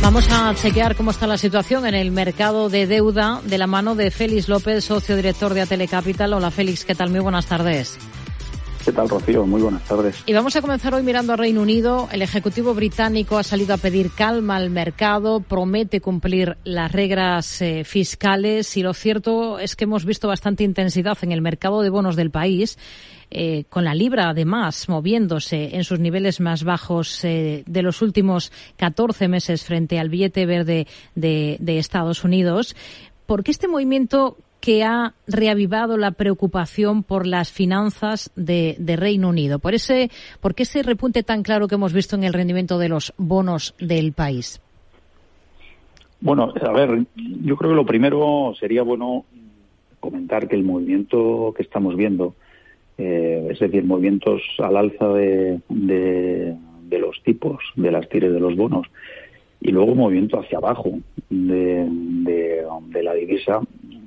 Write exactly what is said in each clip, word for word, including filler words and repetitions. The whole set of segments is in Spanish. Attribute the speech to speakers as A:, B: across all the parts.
A: Vamos a chequear cómo está la situación en el mercado de deuda de la mano de Félix López, socio director de Atele Capital. Hola Félix, ¿qué tal? Muy buenas tardes.
B: ¿Qué tal, Rocío? Muy buenas tardes.
A: Y vamos a comenzar hoy mirando a Reino Unido. El Ejecutivo británico ha salido a pedir calma al mercado, promete cumplir las reglas eh, fiscales y lo cierto es que hemos visto bastante intensidad en el mercado de bonos del país, eh, con la libra además moviéndose en sus niveles más bajos eh, de los últimos catorce meses frente al billete verde de, de Estados Unidos. ¿Por qué este movimiento que ha reavivado la preocupación por las finanzas de, de Reino Unido? ¿Por ese, por qué ese repunte tan claro que hemos visto en el rendimiento de los bonos del país?
B: Bueno, a ver, yo creo que lo primero sería bueno comentar que el movimiento que estamos viendo, eh, es decir, movimientos al alza de, de, de los tipos, de las tires de los bonos, y luego movimiento hacia abajo de, de, de la divisa,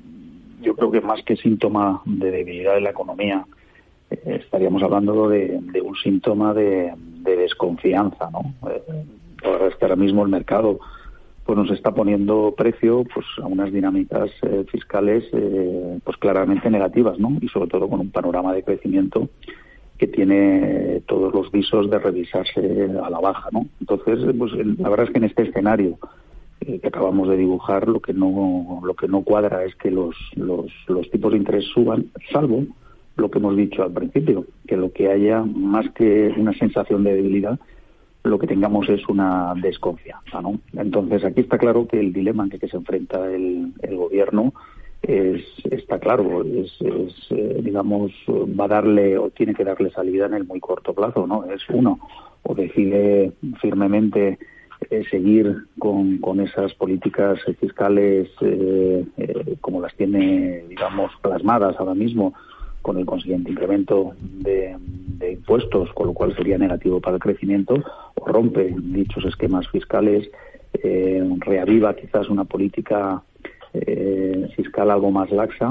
B: yo creo que más que síntoma de debilidad de la economía, eh, estaríamos hablando de, de un síntoma de, de desconfianza, ¿no? Eh, la verdad es que ahora mismo el mercado pues nos está poniendo precio pues a unas dinámicas eh, fiscales eh, pues claramente negativas, ¿no? Y sobre todo con un panorama de crecimiento que tiene todos los visos de revisarse a la baja, ¿no? Entonces, pues la verdad es que en este escenario que acabamos de dibujar, lo que no lo que no cuadra es que los, los los tipos de interés suban, salvo lo que hemos dicho al principio, que lo que haya, más que una sensación de debilidad, lo que tengamos es una desconfianza, ¿no? Entonces aquí está claro que el dilema en que se enfrenta el, el gobierno es está claro, es, es eh, digamos, va a darle o tiene que darle salida en el muy corto plazo, ¿no? Es uno, o decide firmemente Eh, seguir con, con esas políticas fiscales eh, eh, como las tiene, digamos, plasmadas ahora mismo, con el consiguiente incremento de, de impuestos, con lo cual sería negativo para el crecimiento, o rompe dichos esquemas fiscales, eh, reaviva quizás una política eh, fiscal algo más laxa,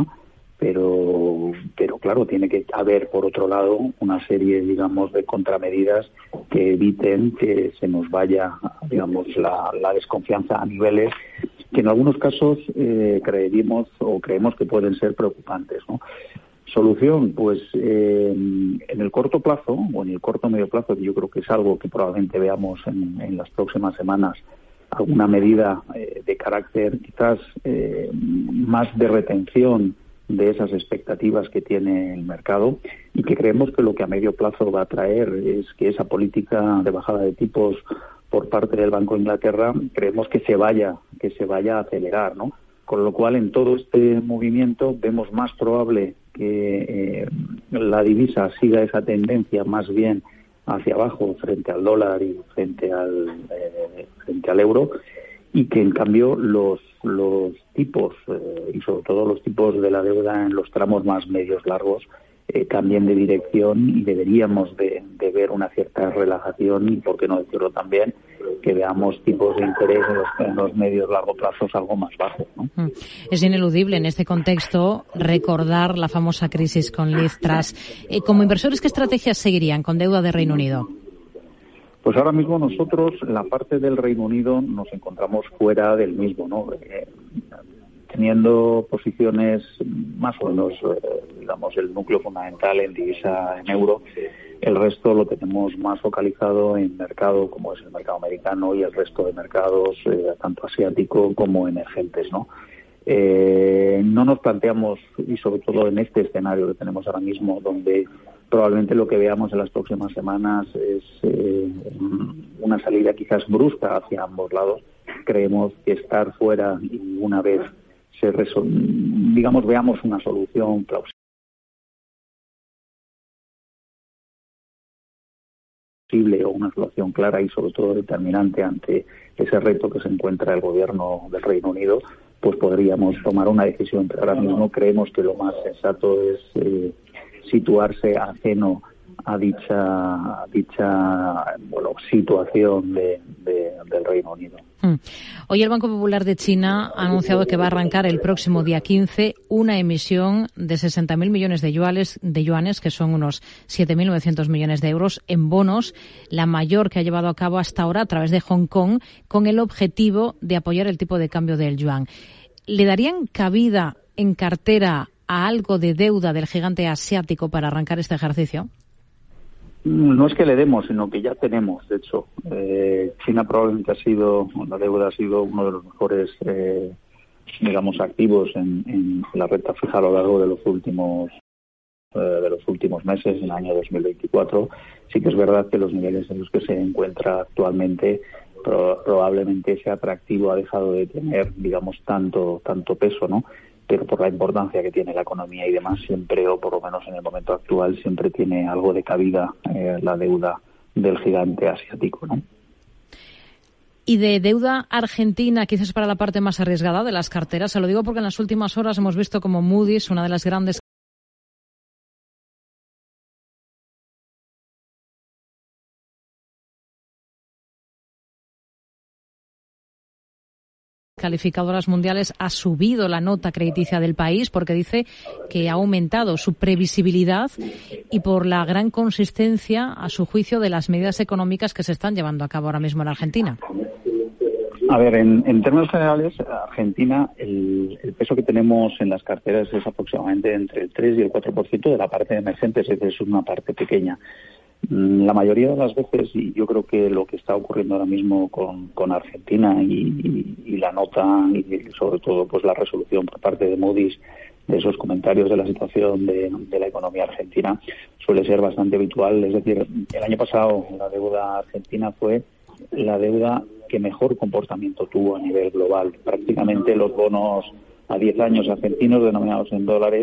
B: pero pero claro, tiene que haber por otro lado una serie, digamos, de contramedidas que eviten que se nos vaya, digamos, la, la desconfianza a niveles que en algunos casos eh, creeríamos o creemos que pueden ser preocupantes, ¿no? Solución, pues eh, en el corto plazo o en el corto medio plazo, que yo creo que es algo que probablemente veamos en, en las próximas semanas, alguna medida eh, de carácter quizás eh, más de retención de esas expectativas que tiene el mercado, y que creemos que lo que a medio plazo va a traer es que esa política de bajada de tipos por parte del Banco de Inglaterra, creemos que se vaya que se vaya a acelerar, ¿no? Con lo cual, en todo este movimiento vemos más probable que eh, la divisa siga esa tendencia más bien hacia abajo frente al dólar y frente al eh, frente al euro, y que en cambio los los tipos eh, y sobre todo los tipos de la deuda en los tramos más medios largos eh, cambien de dirección, y deberíamos de, de ver una cierta relajación, y por qué no decirlo también, que veamos tipos de interés en los, en los medios largo plazos algo más bajos, ¿no?
A: Es ineludible en este contexto recordar la famosa crisis con Liz Truss. Eh, como inversores, ¿qué estrategias seguirían con deuda de Reino Unido?
B: Pues ahora mismo nosotros, en la parte del Reino Unido, nos encontramos fuera del mismo, ¿no? Eh, teniendo posiciones más o menos, eh, digamos, el núcleo fundamental en divisa en euro, el resto lo tenemos más focalizado en mercado como es el mercado americano y el resto de mercados, eh, tanto asiático como emergentes, ¿no? Eh, no nos planteamos, y sobre todo en este escenario que tenemos ahora mismo, donde probablemente lo que veamos en las próximas semanas es eh, una salida quizás brusca hacia ambos lados. Creemos que estar fuera, y una vez se resol- digamos veamos una solución plausible o una solución clara y sobre todo determinante ante ese reto que se encuentra el gobierno del Reino Unido, pues podríamos tomar una decisión. Pero ahora mismo creemos que lo más sensato es eh, situarse ajeno a dicha a dicha bueno, situación de, de, del Reino Unido.
A: Hoy el Banco Popular de China ha anunciado que va a arrancar el próximo día quince una emisión de sesenta mil millones de yuanes, de yuanes, que son unos siete mil novecientos millones de euros, en bonos, la mayor que ha llevado a cabo hasta ahora a través de Hong Kong, con el objetivo de apoyar el tipo de cambio del yuan. ¿Le darían cabida en cartera a algo de deuda del gigante asiático para arrancar este ejercicio?
B: No es que le demos, sino que ya tenemos. De hecho, eh, China probablemente ha sido, la deuda ha sido uno de los mejores, eh, digamos, activos en, en la renta fija a lo largo de los últimos eh, de los últimos meses, en el año dos mil veinticuatro. Sí que es verdad que los niveles en los que se encuentra actualmente pro, probablemente ese atractivo ha dejado de tener, digamos, tanto tanto peso, ¿no? Pero por la importancia que tiene la economía y demás, siempre, o por lo menos en el momento actual, siempre tiene algo de cabida eh, la deuda del gigante asiático, ¿no?
A: Y de deuda argentina, quizás para la parte más arriesgada de las carteras, se lo digo porque en las últimas horas hemos visto como Moody's, una de las grandes calificadoras mundiales, ha subido la nota crediticia del país porque dice que ha aumentado su previsibilidad y por la gran consistencia, a su juicio, de las medidas económicas que se están llevando a cabo ahora mismo en Argentina.
B: A ver, en, en términos generales, Argentina, el, el peso que tenemos en las carteras es aproximadamente entre el tres y el cuatro por ciento de la parte emergente, es decir, es una parte pequeña. La mayoría de las veces, y yo creo que lo que está ocurriendo ahora mismo con, con Argentina y, y, y la nota y sobre todo pues la resolución por parte de Moody's de esos comentarios de la situación de, de la economía argentina suele ser bastante habitual. Es decir, el año pasado la deuda argentina fue la deuda que mejor comportamiento tuvo a nivel global. Prácticamente los bonos a diez años argentinos denominados en dólares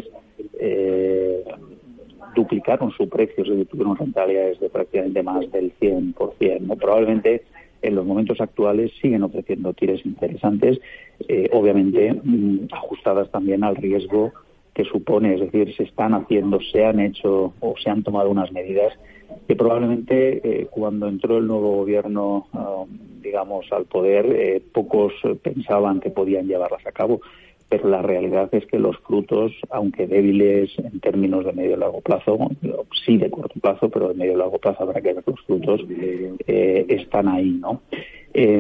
B: eh, duplicaron su precio, es decir, tuvieron rentabilidades de prácticamente más del cien por ciento, ¿no? Probablemente en los momentos actuales siguen ofreciendo tires interesantes, eh, obviamente mmm, ajustadas también al riesgo que supone, es decir, se están haciendo, se han hecho o se han tomado unas medidas que probablemente eh, cuando entró el nuevo gobierno, uh, digamos, al poder, eh, pocos pensaban que podían llevarlas a cabo. Pero la realidad es que los frutos, aunque débiles en términos de medio y largo plazo, sí de corto plazo, pero de medio y largo plazo habrá que ver los frutos, eh, están ahí, ¿no? Eh,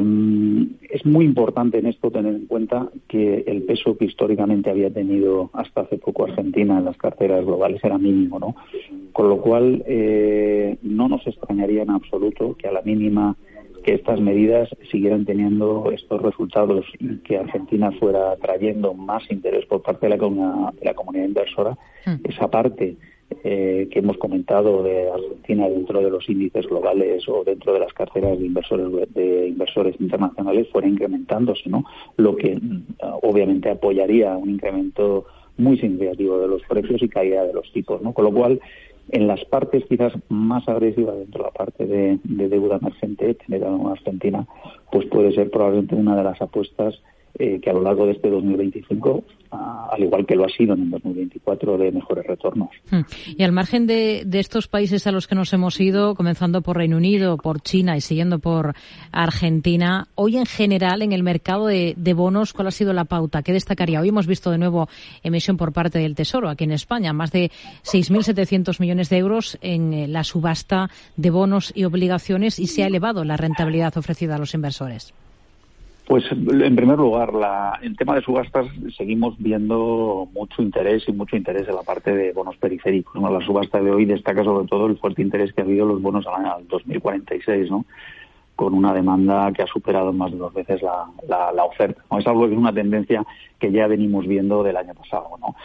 B: es muy importante en esto tener en cuenta que el peso que históricamente había tenido hasta hace poco Argentina en las carteras globales era mínimo, ¿no? Con lo cual, eh, no nos extrañaría en absoluto que a la mínima que estas medidas siguieran teniendo estos resultados y que Argentina fuera trayendo más interés por parte de la comunidad, de la comunidad inversora, mm. esa parte eh, que hemos comentado de Argentina dentro de los índices globales o dentro de las carteras de inversores de inversores internacionales fuera incrementándose, ¿no? Lo que obviamente apoyaría un incremento muy significativo de los precios y caída de los tipos, ¿no? Con lo cual, en las partes quizás más agresivas dentro de la parte de, de deuda emergente, tener a una Argentina, pues puede ser probablemente una de las apuestas eh, que a lo largo de este dos mil veinticinco, a, al igual que lo ha sido en el dos mil veinticuatro, de mejores retornos.
A: Y al margen de, de estos países a los que nos hemos ido, comenzando por Reino Unido, por China y siguiendo por Argentina, hoy en general en el mercado de, de bonos, ¿cuál ha sido la pauta? ¿Qué destacaría? Hoy hemos visto de nuevo emisión por parte del Tesoro aquí en España, más de seis mil setecientos millones de euros en la subasta de bonos y obligaciones, y se ha elevado la rentabilidad ofrecida a los inversores.
B: Pues, en primer lugar, la, el tema de subastas seguimos viendo mucho interés y mucho interés en la parte de bonos periféricos, ¿no? La subasta de hoy destaca sobre todo el fuerte interés que ha habido en los bonos al año dos mil cuarenta y seis, ¿no? Con una demanda que ha superado más de dos veces la, la, la oferta, ¿no? Es algo que es una tendencia que ya venimos viendo del año pasado, ¿no?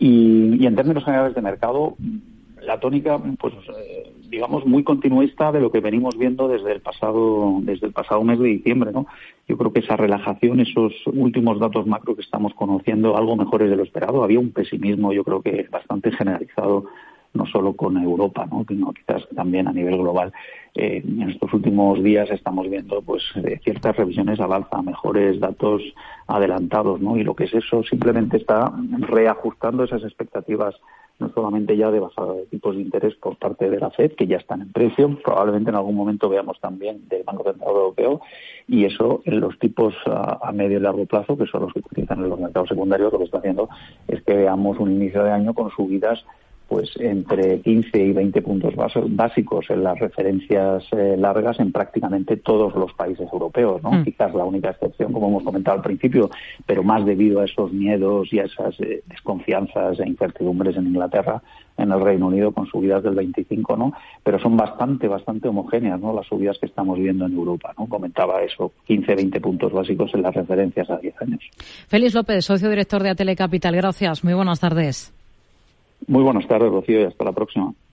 B: Y, y en términos generales de mercado, la tónica, pues eh, digamos, muy continuista de lo que venimos viendo desde el pasado desde el pasado mes de diciembre, ¿no? Yo creo que esa relajación, esos últimos datos macro que estamos conociendo, algo mejores de lo esperado. Había un pesimismo, yo creo que bastante generalizado, no solo con Europa, ¿no? Sino quizás también a nivel global. Eh, en estos últimos días estamos viendo, pues, eh, ciertas revisiones al alza, mejores datos adelantados, ¿no? Y lo que es eso simplemente está reajustando esas expectativas no solamente ya de bajada de tipos de interés por parte de la Fed, que ya están en precio, probablemente en algún momento veamos también del Banco Central Europeo, y eso en los tipos a, a medio y largo plazo, que son los que utilizan en los mercados secundarios, lo que está haciendo es que veamos un inicio de año con subidas pues entre quince y veinte puntos básicos en las referencias eh, largas en prácticamente todos los países europeos, ¿no? Mm. Quizás la única excepción, como hemos comentado al principio, pero más debido a esos miedos y a esas eh, desconfianzas e incertidumbres en Inglaterra, en el Reino Unido, con subidas del veinticinco, ¿no? Pero son bastante, bastante homogéneas, ¿no? Las subidas que estamos viendo en Europa, ¿no? Comentaba eso, quince, veinte puntos básicos en las referencias a diez años.
A: Félix López, socio director de Atele Capital. Gracias. Muy buenas tardes.
B: Muy buenas tardes, Rocío, y hasta la próxima.